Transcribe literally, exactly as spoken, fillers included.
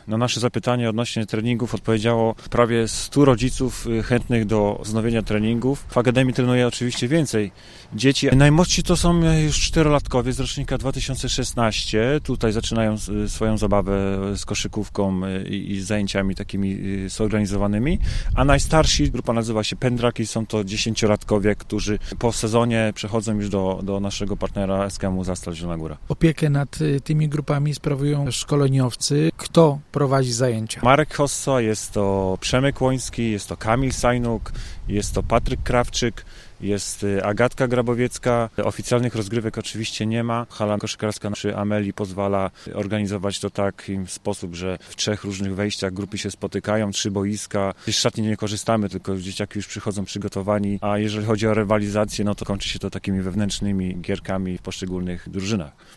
Na nasze zapytanie odnośnie treningów odpowiedziało prawie stu rodziców chętnych do wznowienia treningów. W Akademii trenuje oczywiście więcej dzieci. Najmłodsi to są już czterolatkowie z rocznika dwa tysiące szesnastego. Tutaj zaczynają swoją zabawę z koszykówką i z zajęciami takimi zorganizowanymi. A najstarsi, grupa nazywa się Pędraki, są to dziesięciolatkowie, którzy po sezonie przechodzą już do, do naszego partnera S K M Zastal Zielona Góra. Opiekę nad tymi grupami sprawują szkoleniowcy. Kto prowadzi zajęcia? Marek Hossa, jest to Przemek Łoński, jest to Kamil Sajnuk, jest to Patryk Krawczyk, jest Agatka Grabowiecka. Oficjalnych rozgrywek oczywiście nie ma. Hala koszykarska przy Amelii pozwala organizować to tak w sposób, że w trzech różnych wejściach grupy się spotykają, trzy boiska. Z szatni nie korzystamy, tylko dzieciaki już przychodzą przygotowani, a jeżeli chodzi o rywalizację, no to kończy się to takimi wewnętrznymi gierkami w poszczególnych drużynach.